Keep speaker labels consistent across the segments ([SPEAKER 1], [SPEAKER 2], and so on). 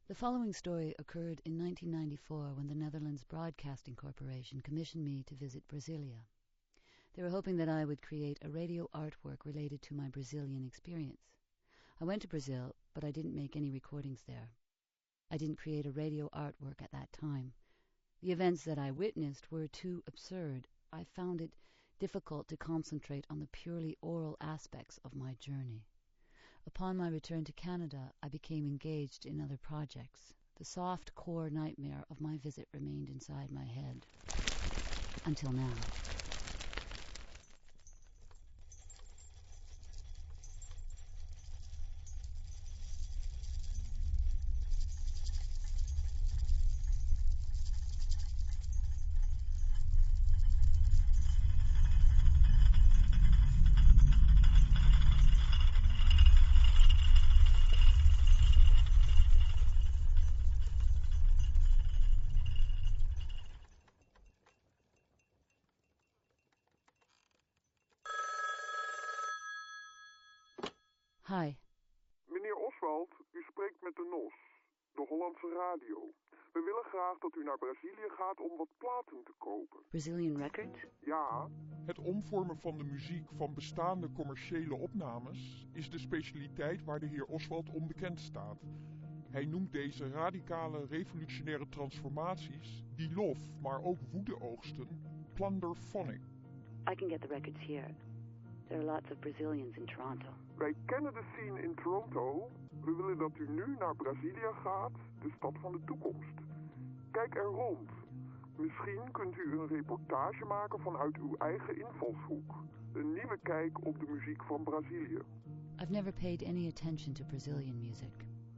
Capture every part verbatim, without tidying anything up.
[SPEAKER 1] The following story occurred in nineteen ninety-four when the Netherlands Broadcasting Corporation commissioned me to visit Brasilia. They were hoping that I would create a radio artwork related to my Brazilian experience. I went to Brazil, but I didn't make any recordings there. I didn't create a radio artwork at that time. The events that I witnessed were too absurd. I found it difficult to concentrate on the purely oral aspects of my journey. Upon my return to Canada, I became engaged in other projects. The soft core nightmare of my visit remained inside my head. Until now. Hi.
[SPEAKER 2] Meneer Oswald, u spreekt met de N O S, de Hollandse radio. We willen graag dat u naar Brazilië gaat om wat platen te kopen.
[SPEAKER 1] Brazilian Records?
[SPEAKER 2] Ja.
[SPEAKER 3] Het omvormen van de muziek van bestaande commerciële opnames is de specialiteit waar de heer Oswald onbekend staat. Hij noemt deze radicale revolutionaire transformaties, die lof, maar ook woede oogsten, plunderphonic.
[SPEAKER 1] I can get the records here. There are lots of Brazilians in Toronto.
[SPEAKER 2] Wij kennen de scene in Toronto. We willen dat u nu naar Brasilia gaat, de stad van de toekomst. Kijk er rond. Misschien kunt u een reportage maken vanuit uw eigen invalshoek. Een nieuwe kijk op de muziek van Brazilië.
[SPEAKER 1] I've never paid any attention to Brazilian music.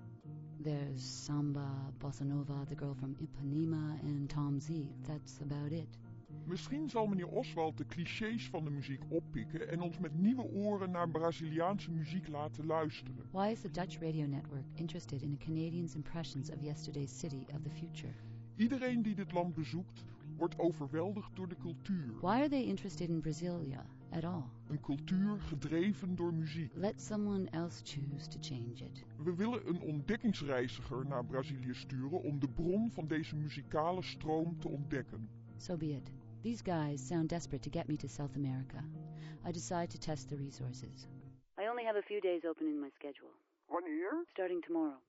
[SPEAKER 1] There's samba, bossa nova, the girl from Ipanema and Tom Z. That's about it.
[SPEAKER 3] Misschien zal meneer Oswald de clichés van de muziek oppikken en ons met nieuwe oren naar Braziliaanse muziek laten luisteren.
[SPEAKER 1] Why is the Dutch radio network interested in a Canadian's impressions of yesterday's city of the future?
[SPEAKER 3] Iedereen die dit land bezoekt, wordt overweldigd door de cultuur.
[SPEAKER 1] Why are they interested in Brasilia at all?
[SPEAKER 3] Een cultuur gedreven door muziek.
[SPEAKER 1] Let someone else choose to change it.
[SPEAKER 3] We willen een ontdekkingsreiziger naar Brazilië sturen om de bron van deze muzikale stroom te ontdekken.
[SPEAKER 1] So be it. These guys sound desperate to get me to South America. I decide to test the resources. I only have a few days open in my schedule.
[SPEAKER 2] Wanneer?
[SPEAKER 1] Starting tomorrow.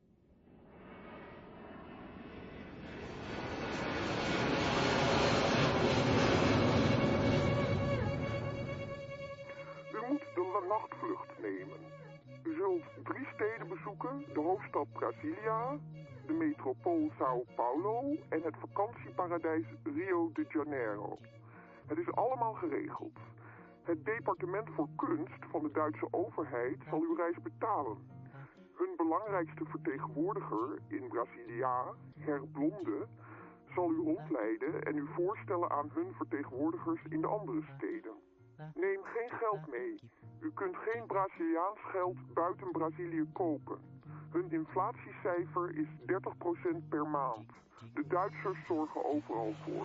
[SPEAKER 2] U moet de nachtvlucht nemen. U zult drie steden bezoeken, de hoofdstad Brasilia, de metropool Sao Paulo en het vakantieparadijs Rio de Janeiro. Het is allemaal geregeld. Het departement voor kunst van de Duitse overheid zal uw reis betalen. Hun belangrijkste vertegenwoordiger in Brasilia, Herr Blonde, zal u rondleiden en u voorstellen aan hun vertegenwoordigers in de andere steden. Neem geen geld mee. U kunt geen Braziliaans geld buiten Brazilië kopen. Hun inflatiecijfer is dertig procent per maand. De Duitsers zorgen overal voor.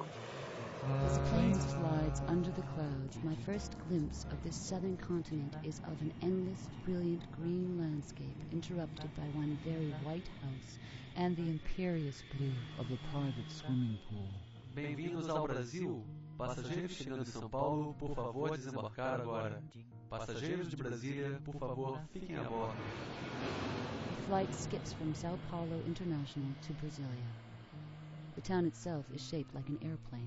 [SPEAKER 1] As the plane slides under the clouds, my first glimpse of this southern continent is of an endless, brilliant green landscape interrupted by one very white house and the imperious blue
[SPEAKER 4] of a private swimming pool.
[SPEAKER 5] Bem-vindos ao Brasil. Passageiros chegando de São Paulo, por favor, desembarcar agora. Passageiros de Brasília, por favor, fiquem a bordo.
[SPEAKER 1] The flight skips from Sao Paulo International to Brasilia. The town itself is shaped like an airplane.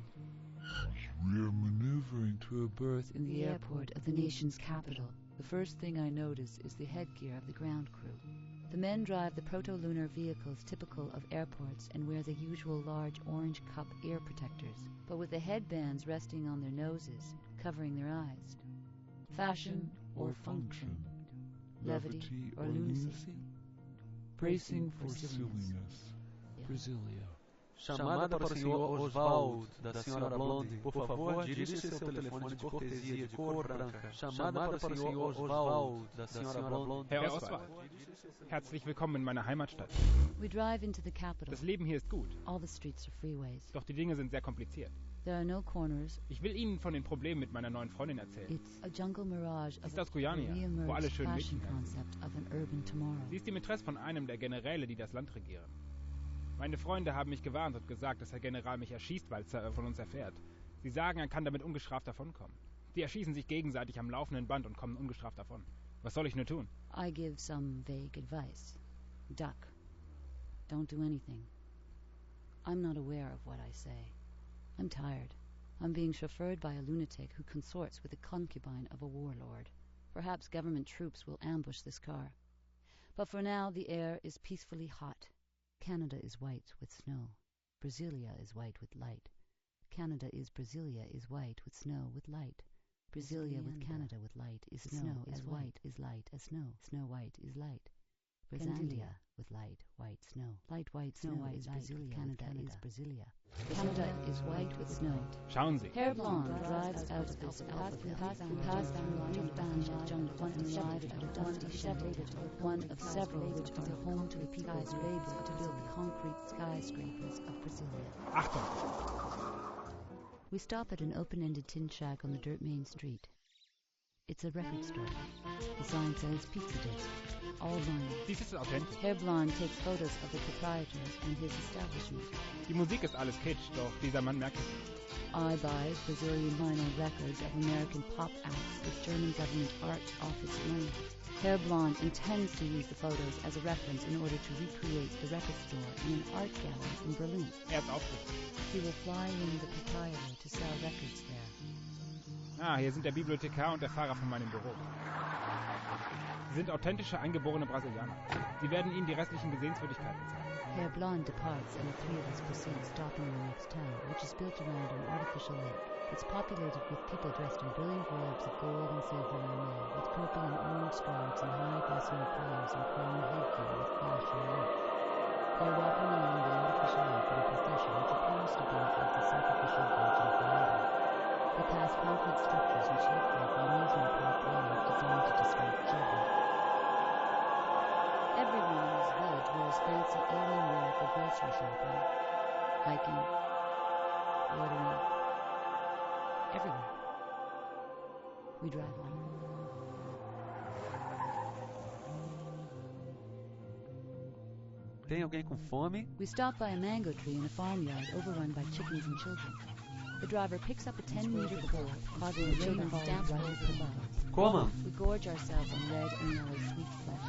[SPEAKER 4] We are maneuvering to a berth
[SPEAKER 1] In the airport of the nation's capital, the first thing I notice is the headgear of the ground crew. The men drive the proto-lunar vehicles typical of airports and wear the usual large orange cup ear protectors, but with the headbands resting on their noses, covering their eyes. Fashion or function, levity or lunacy,
[SPEAKER 4] bracing for
[SPEAKER 1] silliness.
[SPEAKER 4] silliness. Brasilia.
[SPEAKER 5] Chamada para o senhor Oswald, da senhora Blonde. Por favor, dirija seu telefone de cortesia de cor branca. Chamada para o senhor Oswald, da senhora Blonde.
[SPEAKER 6] Herr Oswald, herzlich willkommen in meiner Heimatstadt.
[SPEAKER 1] We drive into the capital.
[SPEAKER 6] Das Leben hier ist gut,
[SPEAKER 1] All the streets are freeways.
[SPEAKER 6] doch die Dinge sind sehr kompliziert.
[SPEAKER 1] There are no corners.
[SPEAKER 6] Ich will Ihnen von den Problemen mit meiner neuen Freundin erzählen.
[SPEAKER 1] It's a jungle mirage
[SPEAKER 6] Sie
[SPEAKER 1] of
[SPEAKER 6] ist
[SPEAKER 1] a
[SPEAKER 6] aus Guyana, wo alle
[SPEAKER 1] re-emerged
[SPEAKER 6] schönen
[SPEAKER 1] fashion
[SPEAKER 6] Mädchen heißen.
[SPEAKER 1] concept of an urban tomorrow.
[SPEAKER 6] Sie ist die Mätresse von einem der Generäle, die das Land regieren. Meine Freunde haben mich gewarnt und gesagt, dass der General mich erschießt, weil er von uns erfährt. Sie sagen, er kann damit ungestraft davonkommen. Die erschießen sich gegenseitig am laufenden Band und kommen ungestraft davon. Was soll ich nur tun?
[SPEAKER 1] I give some vague advice. Duck. Don't do anything. I'm not aware of what I say. I'm tired. I'm being chauffeured by a lunatic who consorts with the concubine of a warlord. Perhaps government troops will ambush this car. But for now, the air is peacefully hot. Canada is white with snow. Brasilia is white with light. Canada is Brasilia is white with snow with light. Brasilia with Canada with light is snow as white is light as snow. Snow white is light. Brasilia with light white snow. Light white snow is Brasilia. Canada is Brasilia. Canada is white with snow.
[SPEAKER 6] Schauen Sie.
[SPEAKER 1] Hair blonde drives out of this Alphaville. We pass through one band of jungle and arrive at a dusty separated one of several which are home to the people's labor to build the concrete skyscrapers of Brasilia.
[SPEAKER 6] Achtung!
[SPEAKER 1] We stop at an open-ended tin shack on the dirt main street. It's a record store. The sign says Pizza Disc. All vinyl.
[SPEAKER 6] Dies ist authentisch.
[SPEAKER 1] Hair blonde takes photos of the proprietor and his establishment.
[SPEAKER 6] Die Musik ist alles Kitsch, doch dieser Mann merkt es nicht.
[SPEAKER 1] I buy Brazilian vinyl records of American pop acts with German government art office money. Hair blonde intends to use the photos as a reference in order to recreate the record store in an art gallery in Berlin.
[SPEAKER 6] Er ist aufgeregt.
[SPEAKER 1] He will fly in the proprietor to sell records there.
[SPEAKER 6] Ah, hier sind der Bibliothekar und der Fahrer von meinem Büro. Sie sind authentische, eingeborene Brasilianer. Sie werden Ihnen die restlichen Sehenswürdigkeiten zeigen.
[SPEAKER 1] Hair blonde departs and the three of us proceed, stopping in the next town, which is built around an artificial lake. It's populated with people dressed in brilliant robes of gold and silver lame, with purple and orange scarves and high gossamer collars and crown headgear with flashing lights. They're walking along the artificial lake in a procession which appears to be of the sacrificial Virgin variety. They pass concrete structures which look like an amusement park players designed to distract children. Everyone in this village wears fancy alien wear for grocery shopping, hiking, watering, everywhere. We drive on.
[SPEAKER 5] Tem alguém com fome?
[SPEAKER 1] We stop by a mango tree in a farmyard overrun by chickens and children. The driver picks up a ten-meter pole, causing the children to stamp right over the buttons.
[SPEAKER 5] Comam!
[SPEAKER 1] We gorge ourselves on red and yellow sweet flesh.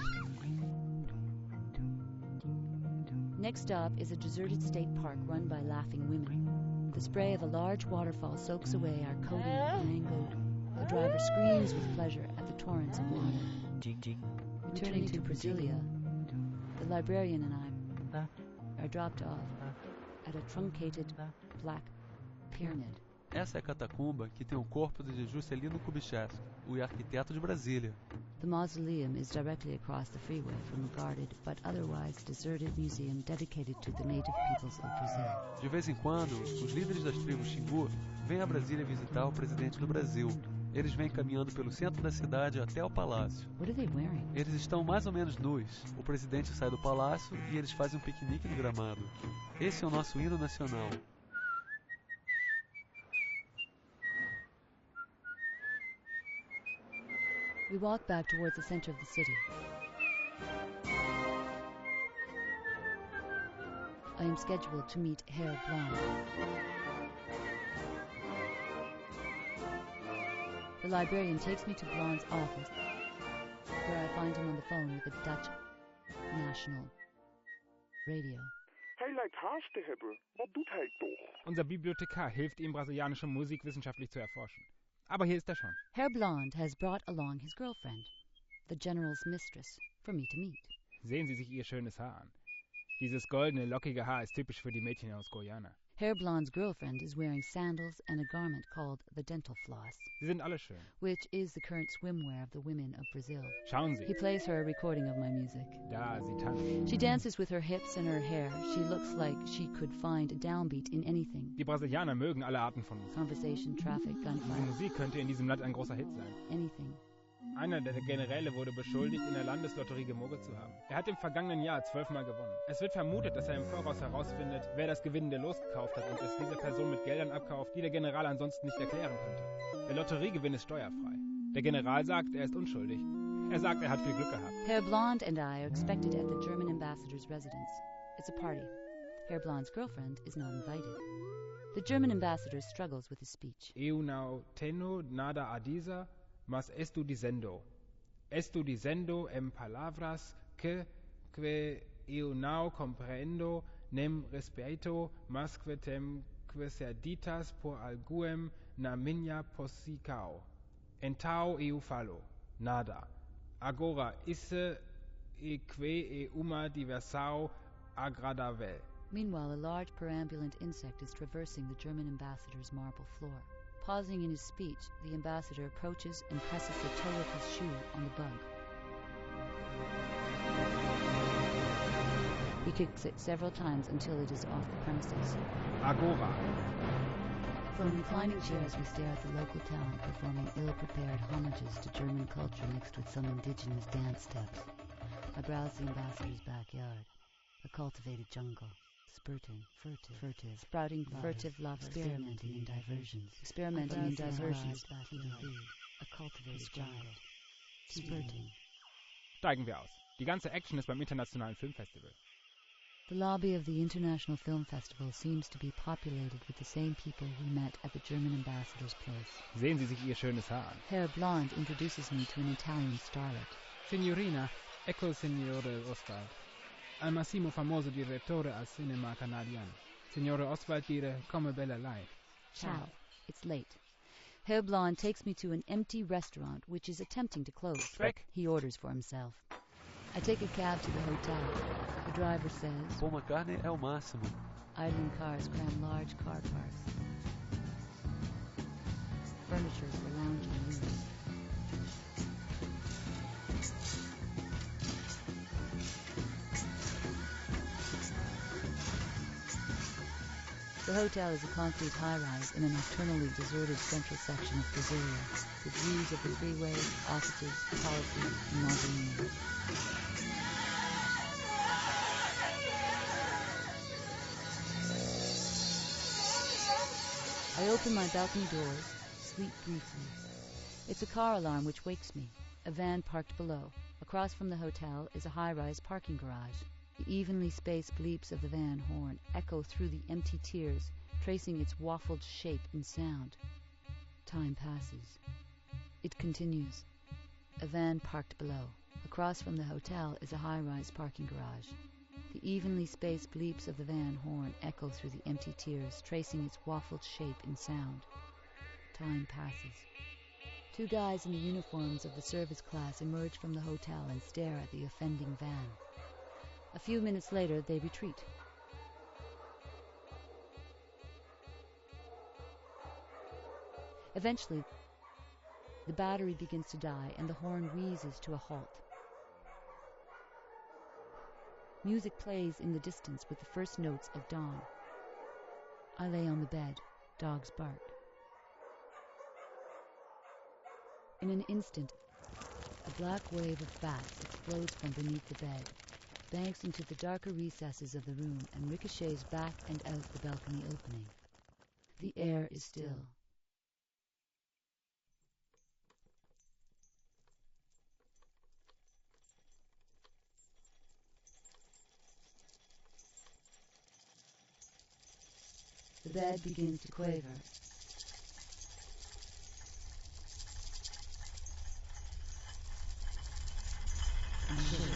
[SPEAKER 1] Next stop is a deserted state park run by laughing women. The spray of a large waterfall soaks away our coating of mango. The driver screams with pleasure at the torrents of water. Returning to Brasilia, the librarian and I are dropped off at a truncated black pyramid.
[SPEAKER 5] Essa é a catacumba que tem o corpo de Juscelino Kubitschek, o arquiteto de Brasília.
[SPEAKER 1] The mausoleum is directly across the freeway from a guarded but otherwise deserted museum dedicated to the native peoples of Brazil.
[SPEAKER 5] De vez em quando, os líderes das tribos Xingu vêm a Brasília visitar o presidente do Brasil. Eles vêm caminhando pelo centro da cidade até o palácio.
[SPEAKER 1] What are they wearing?
[SPEAKER 5] Eles estão mais ou menos nus. O presidente sai do palácio e eles fazem um piquenique no gramado. Esse é o nosso hino nacional.
[SPEAKER 1] We walk back towards the center of the city. I am scheduled to meet Hair Blonde. The librarian takes me to Blonde's office, where I find him on the phone with the Dutch National Radio.
[SPEAKER 2] Hij lijkt haast te hebben. Wat doet hij toch?
[SPEAKER 6] Unser Bibliothekar hilft ihm, brasilianische Musik wissenschaftlich zu erforschen. Aber hier ist er schon.
[SPEAKER 1] Hair Blonde has brought along his girlfriend, the general's mistress, for me to meet.
[SPEAKER 6] Sehen Sie sich ihr schönes Haar an. Dieses goldene, lockige Haar ist typisch für die Mädchen aus Guyana.
[SPEAKER 1] Hair Blonde's girlfriend is wearing sandals and a garment called the dental floss,
[SPEAKER 6] Sie sind alle schön.
[SPEAKER 1] which is the current swimwear of the women of Brazil.
[SPEAKER 6] Schauen Sie.
[SPEAKER 1] He plays her a recording of my music.
[SPEAKER 6] Da, sie tanzt.
[SPEAKER 1] She dances with her hips and her hair. She looks like she could find a downbeat in anything.
[SPEAKER 6] Die Brasilianer mögen alle Arten von Musik.
[SPEAKER 1] Conversation, traffic,
[SPEAKER 6] Die
[SPEAKER 1] gunfire,
[SPEAKER 6] Musik könnte in diesem Land ein großer Hit sein.
[SPEAKER 1] anything.
[SPEAKER 6] Einer der Generäle wurde beschuldigt, in der Landeslotterie gemogelt zu haben. Er hat im vergangenen Jahr zwölfmal gewonnen. Es wird vermutet, dass er im Voraus herausfindet, wer das gewinnende Los gekauft hat und es dieser Person mit Geldern abkauft, die der General ansonsten nicht erklären könnte. Der Lotteriegewinn ist steuerfrei. Der General sagt, er ist unschuldig. Er sagt, er hat viel Glück gehabt.
[SPEAKER 1] Herr Blond and I are expected at the German ambassador's residence. It's a party. Herr Blond's girlfriend is not invited. The German ambassador struggles with his speech.
[SPEAKER 6] Eu não tenho nada a dizer, mas estou dizendo. Estou dizendo em palavras que, que eu não compreendo nem respeito, mas que tem que ser ditas por alguém na minha posição. Então eu falo. Nada. Agora, isso é que é uma diversão agradável.
[SPEAKER 1] Meanwhile, a large perambulant insect is traversing the German ambassador's marble floor. Pausing in his speech, the ambassador approaches and presses the toe of his shoe on the bug. He kicks it several times until it is off the premises.
[SPEAKER 6] Agora.
[SPEAKER 1] From reclining chairs, we stare at the local talent performing ill-prepared homages to German culture mixed with some indigenous dance steps. I browse the ambassador's backyard, a cultivated jungle. Spurting, furtive, furtive, sprouting, furtive lava, experimenting in diversions, experimenting in diversions, a cultivated jungle, spurting.
[SPEAKER 6] Steigen wir aus. Die ganze Action ist beim Internationalen Filmfestival.
[SPEAKER 1] The lobby of the International Film Festival seems to be populated with the same people we met at the German ambassador's place.
[SPEAKER 6] Sehen Sie sich Ihr schönes Haar an.
[SPEAKER 1] Herr Blond introduces me to an Italian starlet.
[SPEAKER 7] Signorina, ecco il signore Oswald. Al massimo famoso direttore al cinema canadiano. Signore Oswald dire come bella lei.
[SPEAKER 1] Ciao. It's late. Herr Blond takes me to an empty restaurant which is attempting to close.
[SPEAKER 6] Weg.
[SPEAKER 1] He orders for himself. I take a cab to the hotel. The driver says,
[SPEAKER 5] Paul McCartney é o máximo.
[SPEAKER 1] Idling cars cram large car parks. Furniture for lounging rooms. The hotel is a concrete high-rise in a nocturnally deserted central section of Brasilia, with views of the freeways, offices, policy, and mausoleums. I open my balcony doors, sleep briefly. It's a car alarm which wakes me, a van parked below. Across from the hotel is a high-rise parking garage. The evenly spaced bleeps of the van horn echo through the empty tiers, tracing its waffled shape and sound. Time passes. It continues. A van parked below. Across from the hotel is a high-rise parking garage. The evenly spaced bleeps of the van horn echo through the empty tiers, tracing its waffled shape and sound. Time passes. Two guys in the uniforms of the service class emerge from the hotel and stare at the offending van. A few minutes later, they retreat. Eventually, the battery begins to die and the horn wheezes to a halt. Music plays in the distance with the first notes of dawn. I lay on the bed. Dogs bark. In an instant, a black wave of bats explodes from beneath the bed, banks into the darker recesses of the room, and ricochets back and out the balcony opening. The air is still. The bed begins to quaver. And shiver.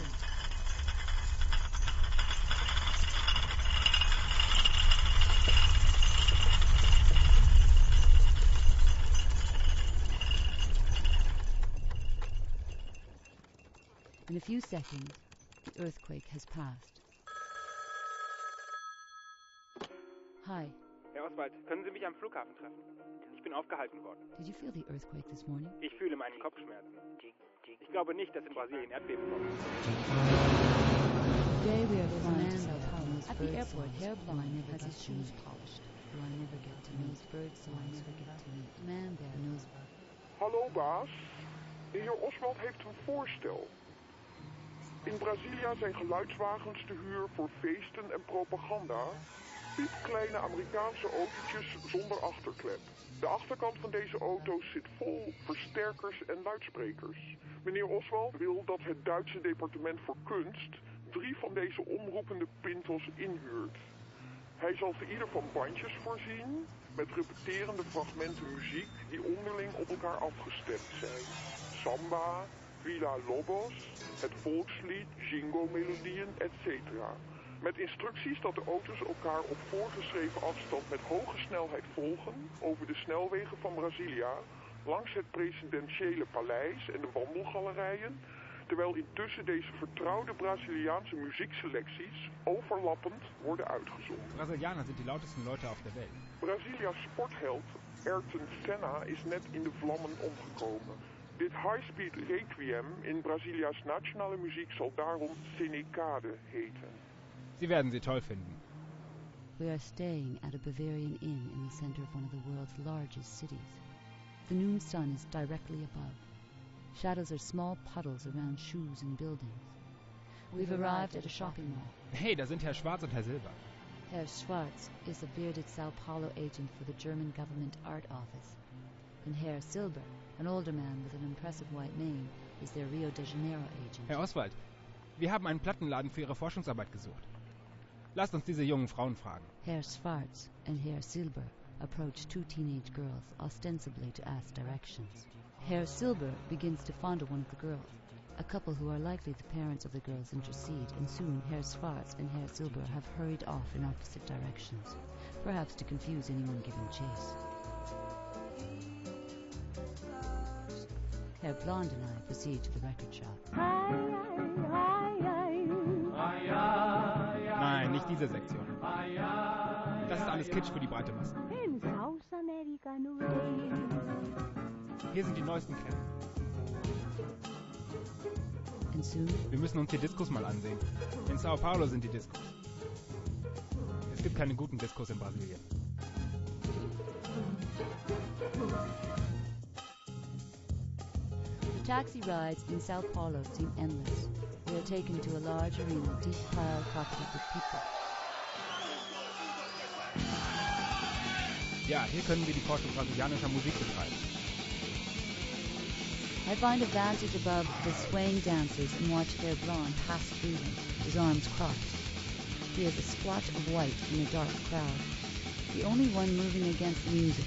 [SPEAKER 1] In a few seconds, the earthquake has passed. Hi.
[SPEAKER 6] Herr Oswald, können Sie mich am Flughafen treffen? Ich bin aufgehalten worden.
[SPEAKER 1] Did you feel the earthquake this morning?
[SPEAKER 6] Ich fühle meinen Kopfschmerzen. Ich glaube nicht, dass in Brasilien Erdbeben kommen.
[SPEAKER 1] Today we are flying to Sao Paulo. At the airport, Herr Blond has his shoes polished. Do I never get to meet birds, so I never get to meet the man there knows.
[SPEAKER 2] Hallo baas, De heer Oswald heeft een voorstel. In Brasilia zijn geluidswagens te huur voor feesten en propaganda. Piepkleine Amerikaanse autootjes zonder achterklep. De achterkant van deze auto's zit vol versterkers en luidsprekers. Meneer Oswald wil dat het Duitse departement voor kunst drie van deze omroepende pintos inhuurt. Hij zal ze ieder van bandjes voorzien met repeterende fragmenten muziek die onderling op elkaar afgestemd zijn. Samba, Villa Lobos, het volkslied, jingo-melodieën, et cetera. Met instructies dat de auto's elkaar op voorgeschreven afstand met hoge snelheid volgen over de snelwegen van Brasilia, langs het presidentiële paleis en de wandelgalerijen, terwijl intussen deze vertrouwde Braziliaanse muziekselecties overlappend worden uitgezonden.
[SPEAKER 6] Brasilianer sind die lautesten Leute auf der Welt.
[SPEAKER 2] Brazilia's sportheld Ayrton Senna is net in de vlammen omgekomen. Dit high-speed requiem in Brazilia's nationale muziek zal daarom Senecade heten.
[SPEAKER 6] Sie werden sie toll finden.
[SPEAKER 1] We are staying at a Bavarian inn in the center of one of the world's largest cities. The noon sun is directly above. Shadows are small puddles around shoes and buildings. We've arrived at a shopping mall.
[SPEAKER 6] Hey, da sind Herr Schwarz und Herr Silber.
[SPEAKER 1] Herr Schwarz is a bearded Sao Paulo agent for the German government art office. And Herr Silber, an older man with an impressive white mane, is their Rio de Janeiro agent.
[SPEAKER 6] Herr Oswald, wir haben einen Plattenladen für Ihre Forschungsarbeit gesucht. Lasst uns diese jungen Frauen fragen.
[SPEAKER 1] Herr Schwarz and Herr Silber approach two teenage girls, ostensibly to ask directions. Herr Silber begins to fondle one of the girls. A couple who are likely the parents of the girls intercede, and soon Herr Schwarz and Herr Silber have hurried off in opposite directions, perhaps to confuse anyone giving chase. Herr Blond and I proceed to the record shop.
[SPEAKER 6] Nein, nicht diese Sektion. Das ist alles Kitsch für die breite Masse. Hier sind die neuesten Klänge.
[SPEAKER 1] And soon,
[SPEAKER 6] Wir müssen uns die Diskos mal ansehen. In Sao Paulo sind die Diskos. Es gibt keine guten Diskos in Brasilien.
[SPEAKER 1] the taxi rides in Sao Paulo seem endless. We are taken to a large arena deep piled carpeted with people.
[SPEAKER 6] Ja, hier können wir die Forschung brasilianischer Musik betreiben.
[SPEAKER 1] I find a vantage above the swaying dancers and watch Herr Blond pass through them, his arms crossed. He is a splotch of white in a dark crowd, the only one moving against the music.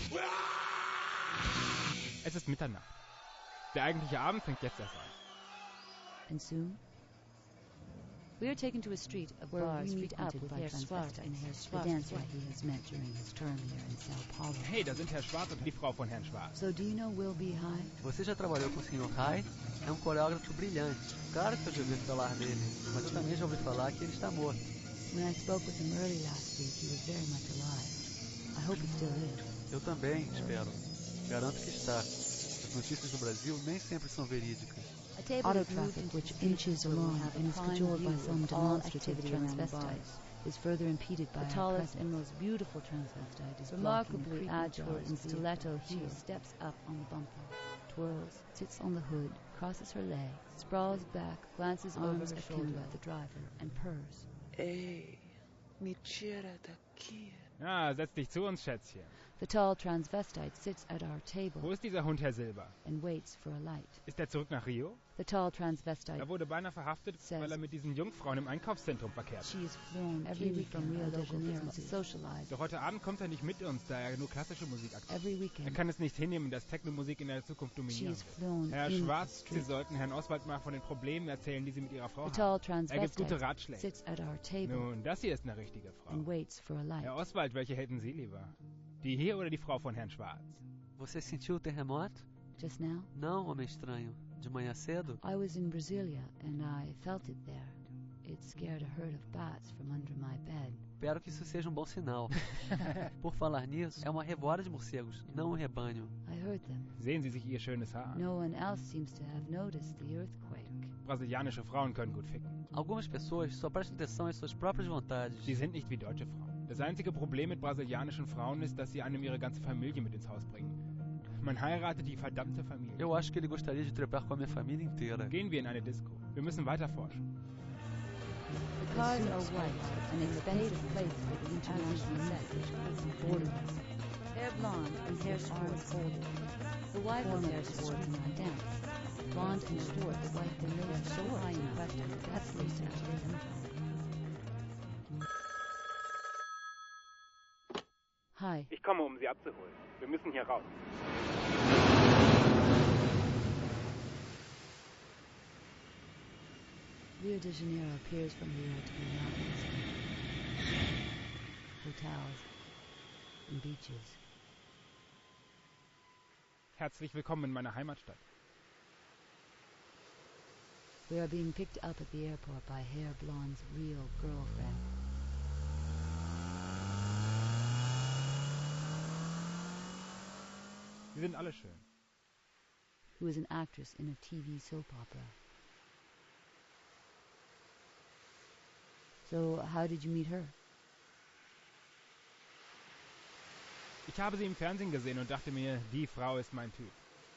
[SPEAKER 6] Es ist Mitternacht. Der eigentliche Abend fängt jetzt erst an.
[SPEAKER 1] And soon, we are taken to a street of
[SPEAKER 8] where
[SPEAKER 1] bars
[SPEAKER 8] we meet up
[SPEAKER 1] frequented
[SPEAKER 8] with
[SPEAKER 1] by
[SPEAKER 8] Herr Schwarz
[SPEAKER 1] transvestites,
[SPEAKER 8] and Herr
[SPEAKER 1] the
[SPEAKER 8] Schwarz,
[SPEAKER 1] dancer
[SPEAKER 8] right.
[SPEAKER 1] he has met during his term here in Sao Paulo.
[SPEAKER 6] Hey, da sind Herr Schwarz und die Frau von Herrn Schwarz.
[SPEAKER 1] So do you know Will Be High?
[SPEAKER 5] Você já trabalhou com o senhor Rai? É um coreógrafo brilhante. Claro que eu já ouvi falar dele, mas eu também já ouvi falar que ele está morto.
[SPEAKER 1] When I spoke with him early last week, he was very much alive. I hope he still is.
[SPEAKER 5] Eu também, espero. Garanto que está. As notícias do Brasil nem sempre são verídicas.
[SPEAKER 1] Auto traffic, which inches along and is cajoled by some demonstrative transvestites, is further impeded by the tallest and most beautiful transvestite is remarkably agile in stiletto heel, steps up on the bumper, twirls, sits on the hood, crosses her legs, sprawls back, glances over her shoulder at the driver, and purrs.
[SPEAKER 8] Ei, me tira daqui.
[SPEAKER 6] Ja, setz dich zu uns, Schätzchen.
[SPEAKER 1] The tall transvestite sits at our table
[SPEAKER 6] Wo ist dieser Hund, Herr Silber?
[SPEAKER 1] and waits for a light.
[SPEAKER 6] Ist er zurück nach Rio?
[SPEAKER 1] The tall transvestite,
[SPEAKER 6] Er wurde beinahe verhaftet,
[SPEAKER 1] Says-
[SPEAKER 6] weil er mit diesen Jungfrauen im Einkaufszentrum verkehrt.
[SPEAKER 1] she is flown every week from Rio de Janeiro to socialize.
[SPEAKER 6] Doch heute Abend kommt er nicht mit uns, da er nur klassische Musik akzeptiert.
[SPEAKER 1] Every
[SPEAKER 6] Er
[SPEAKER 1] weekend,
[SPEAKER 6] kann es nicht hinnehmen, dass Techno-Musik in der Zukunft
[SPEAKER 1] she
[SPEAKER 6] dominieren
[SPEAKER 1] is
[SPEAKER 6] wird.
[SPEAKER 1] flown
[SPEAKER 6] Herr
[SPEAKER 1] in the
[SPEAKER 6] Schwarz, Sie
[SPEAKER 1] street.
[SPEAKER 6] sollten Herrn Oswald mal von den Problemen erzählen, die Sie mit Ihrer Frau
[SPEAKER 1] The tall
[SPEAKER 6] haben. Er gibt gute
[SPEAKER 1] transvestite
[SPEAKER 6] Ratschläge.
[SPEAKER 1] sits at our table
[SPEAKER 6] Nun, das hier ist eine richtige Frau.
[SPEAKER 1] and waits for a light.
[SPEAKER 6] Herr Oswald, welche hätten Sie lieber? Die hier oder die Frau von Herrn Schwarz?
[SPEAKER 5] Você sentiu o terremoto?
[SPEAKER 1] Just now,
[SPEAKER 5] Não, homem estranho. De manhã cedo?
[SPEAKER 1] I was in Brasilia and I felt it there. It scared a herd of bats from under my bed.
[SPEAKER 5] Espero que isso seja um bom sinal. Por falar nisso, é uma revoada de morcegos, não um rebanho.
[SPEAKER 1] I heard them.
[SPEAKER 6] Sehen Sie sich Ihr schönes Haar an.
[SPEAKER 1] No one else seems to have noticed the earthquake.
[SPEAKER 6] Brasilianische Frauen können gut ficken.
[SPEAKER 5] Algumas pessoas só prestam atenção às suas próprias vontades.
[SPEAKER 6] Sie sind nicht wie deutsche Frauen. Das einzige Problem mit brasilianischen Frauen ist, dass sie einem ihre ganze Familie mit ins Haus bringen. Man heiratet die verdammte Familie.
[SPEAKER 5] Eu acho que ele gostaria de trepar com a minha família inteira.
[SPEAKER 6] Gehen wir in eine Disco. Wir müssen weiter forschen.
[SPEAKER 1] The cars are white, an expensive place for the international set, borderless. Hair blonde and hair Schwartz folded. The wife of hair Schwartz and I dance. Blonde and Schwartz, the wife and they are so high in question. That's Lisa Statham. Hi.
[SPEAKER 6] Ich komme, um Sie abzuholen. Wir müssen hier raus.
[SPEAKER 1] Rio de Janeiro appears from Rio to be mountains, hotels, and beaches.
[SPEAKER 6] Herzlich willkommen in meiner Heimatstadt.
[SPEAKER 1] We are being picked up at the airport by Hair Blonde's real girlfriend.
[SPEAKER 6] Sie sind alle schön.
[SPEAKER 1] Who is an actress in a T V soap opera. So, how did you meet her?
[SPEAKER 6] Ich habe sie im Fernsehen gesehen und dachte mir, die Frau ist mein Typ.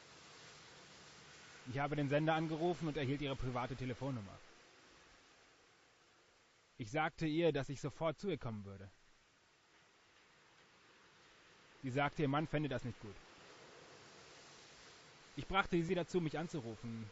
[SPEAKER 6] Ich habe den Sender angerufen und erhielt ihre private Telefonnummer. Ich sagte ihr, dass ich sofort zu ihr kommen würde. Sie sagte, ihr Mann fände das nicht gut. Ich brachte sie dazu, mich anzurufen,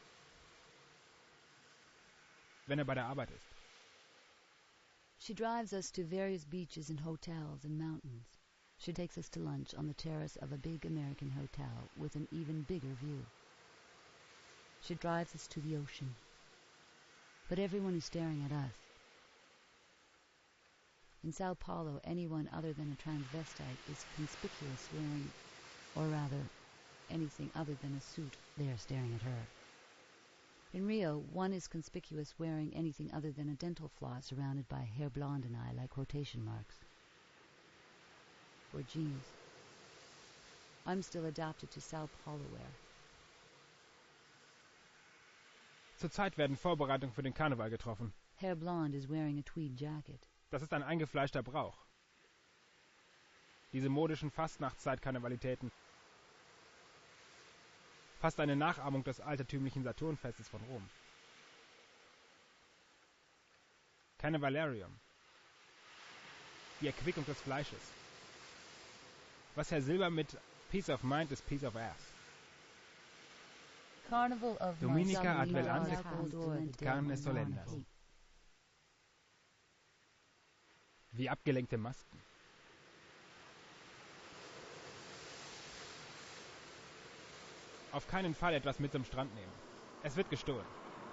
[SPEAKER 6] wenn er bei der Arbeit ist.
[SPEAKER 1] She drives us to various beaches and hotels and mountains. She takes us to lunch on the terrace of a big American hotel with an even bigger view. She drives us to the ocean. But everyone is staring at us. In Sao Paulo, anyone other than a transvestite is conspicuous wearing, or rather, anything other than a suit. They are staring at her. In Rio, one is conspicuous wearing anything other than a dental floss surrounded by Hair Blonde and I like quotation marks. Or jeans. I'm still adapted to Sao Paulo wear.
[SPEAKER 6] Zurzeit werden Vorbereitungen für den Karneval getroffen.
[SPEAKER 1] Hair Blonde is wearing a tweed jacket.
[SPEAKER 6] Das ist ein eingefleischter Brauch. Diese modischen Fastnachtszeit-Karnevalitäten. Fast eine Nachahmung des altertümlichen Saturnfestes von Rom. Carnivalarium. Die Erquickung des Fleisches. Was Herr Silber mit Peace of Mind ist Peace of Ass.
[SPEAKER 1] Carnival of
[SPEAKER 6] Dominica ad vel antes carne solendas. Wie abgelenkte Masken. Auf keinen Fall etwas mit zum Strand nehmen. Es wird gestohlen.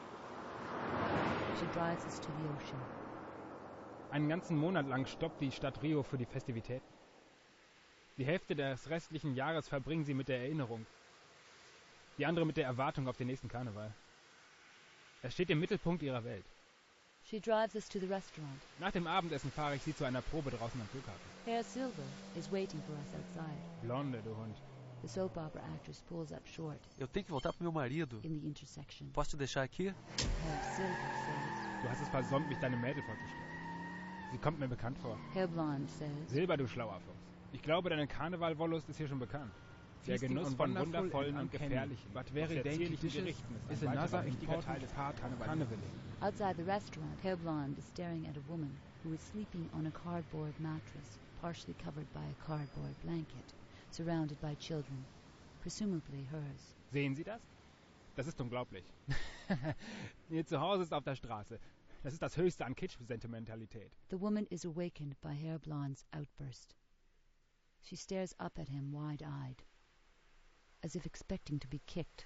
[SPEAKER 1] She drives us to the ocean.
[SPEAKER 6] Einen ganzen Monat lang stoppt die Stadt Rio für die Festivitäten. Die Hälfte des restlichen Jahres verbringen sie mit der Erinnerung. Die andere mit der Erwartung auf den nächsten Karneval. Er steht im Mittelpunkt ihrer Welt.
[SPEAKER 1] She drives us to the restaurant.
[SPEAKER 6] Nach dem Abendessen fahre ich sie zu einer Probe draußen am Flughafen.
[SPEAKER 1] Hair Silver is waiting for us outside.
[SPEAKER 6] Blonde, du Hund.
[SPEAKER 1] The soap opera actress pulls up short.
[SPEAKER 5] Eu tenho que voltar pro meu marido.
[SPEAKER 1] In the intersection.
[SPEAKER 5] Posso te deixar aqui?
[SPEAKER 1] Hair Silver says.
[SPEAKER 6] Du hast es versäumt, mich deinem Mädel vorzustellen. Sie kommt mir bekannt vor.
[SPEAKER 1] Hair Blonde says.
[SPEAKER 6] Silber, du schlauer Fuchs. Ich glaube, deine Karnevalwollust ist hier schon bekannt. Der Genuss von wundervollen und gefährlichen,
[SPEAKER 7] but very dainty
[SPEAKER 6] Gerichten
[SPEAKER 7] is
[SPEAKER 6] ein
[SPEAKER 7] another
[SPEAKER 6] wichtiger Teil des Karnevals.
[SPEAKER 1] Outside the restaurant, Hair Blonde is staring at a woman who is sleeping on a cardboard mattress, partially covered by a cardboard blanket, surrounded by children, presumably hers.
[SPEAKER 6] Sehen Sie das? Das ist unglaublich. Ihr Zuhause ist auf der Straße. Das ist das Höchste an Kitsch-Sentimentalität.
[SPEAKER 1] The woman is awakened by Hair Blonde's outburst. She stares up at him wide-eyed, as if expecting to be kicked.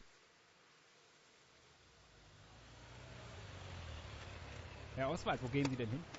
[SPEAKER 6] Herr Oswald, wo gehen Sie denn hin?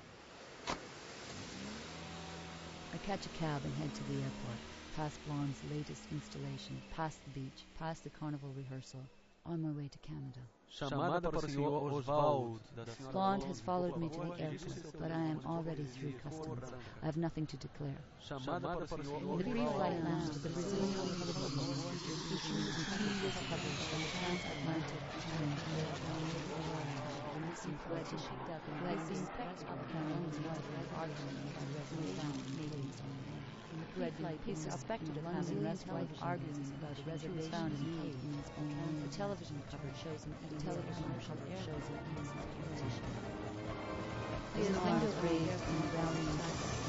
[SPEAKER 1] I catch a cab and head to the airport, past Blonde's latest installation, past the beach, past the carnival rehearsal, on my way to Canada.
[SPEAKER 5] Chamada para o senhor Oswald.
[SPEAKER 1] Blonde has followed me to the airport, but I am already through customs. I have nothing to declare. In the pre-flight lounge, the Brazilian television features continuous coverage of the transatlantic trend the missing pledges picked up and has been picked up and owned by the argument of the Brazilian Canadians on the air. flight he suspected of having left wife arguing about a reservation found in the cave. The television cover shows him eating television cover shows him eating some tissue. His window raised in the valley of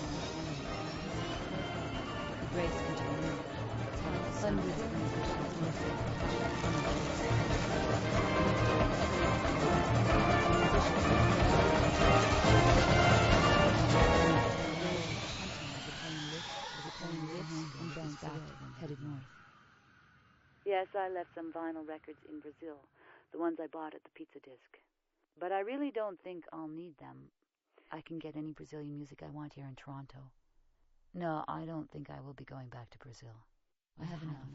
[SPEAKER 1] he breaks into a room. Hundreds of musicians mostly headed north. Yes, I left some vinyl records in Brazil, the ones I bought at the Pizza Disc. But I really don't think I'll need them. I can get any Brazilian music I want here in Toronto. No, I don't think I will be going back to Brazil. I have enough.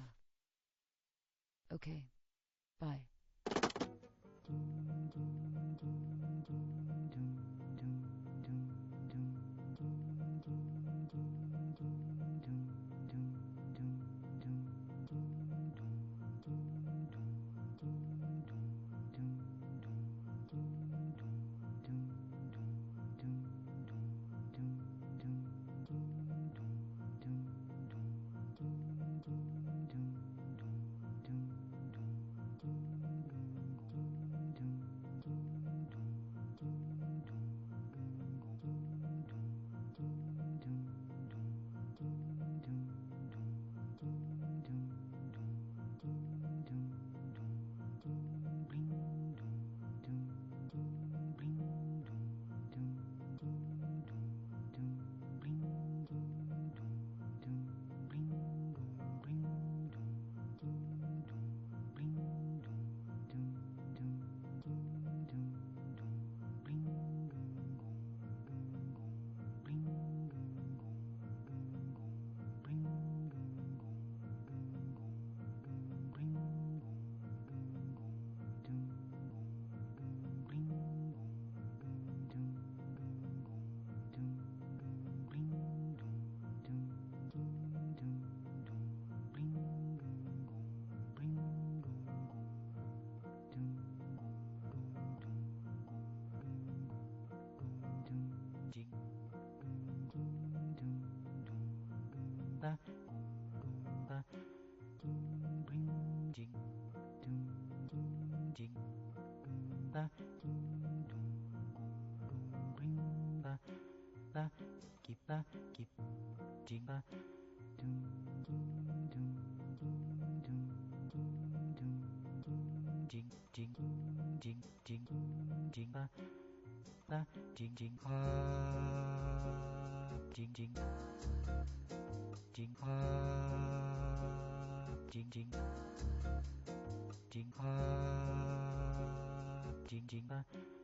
[SPEAKER 1] Okay. Bye.
[SPEAKER 9] Jing jing